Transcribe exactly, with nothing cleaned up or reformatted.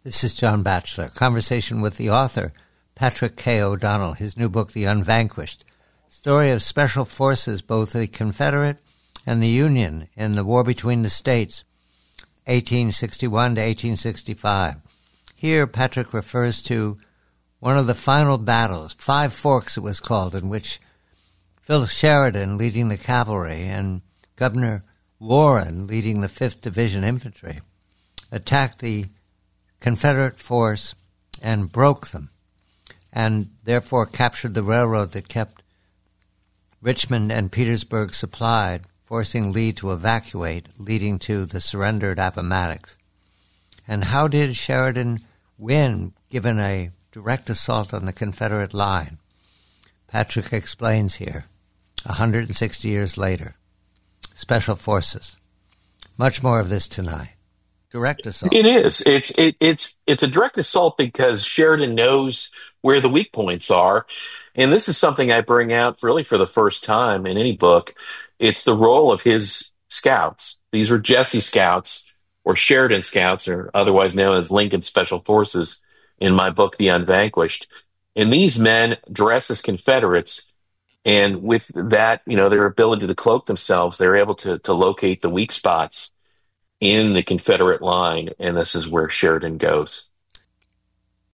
This is John Batchelor. Conversation with the author, Patrick K. O'Donnell, his new book, The Unvanquished, story of special forces, both the Confederate and the Union in the war between the states, eighteen sixty-one to eighteen sixty-five. Here, Patrick refers to one of the final battles, Five Forks it was called, in which Phil Sheridan, leading the cavalry, and Governor Warren, leading the fifth Division Infantry, attacked the Confederate force and broke them, and therefore captured the railroad that kept Richmond and Petersburg supplied, forcing Lee to evacuate, leading to the surrender at Appomattox. And how did Sheridan win, given a direct assault on the Confederate line? Patrick explains here, one hundred sixty years later. Special Forces. Much more of this tonight. Direct assault. It is. It's it, it's it's a direct assault because Sheridan knows where the weak points are, and this is something I bring out really for the first time in any book. It's the role of his scouts. These were Jesse Scouts, or Sheridan Scouts, or otherwise known as Lincoln Special Forces in my book, The Unvanquished. And these men dress as Confederates, and with that, you know, their ability to cloak themselves, they're able to to locate the weak spots in the Confederate line, and this is where Sheridan goes.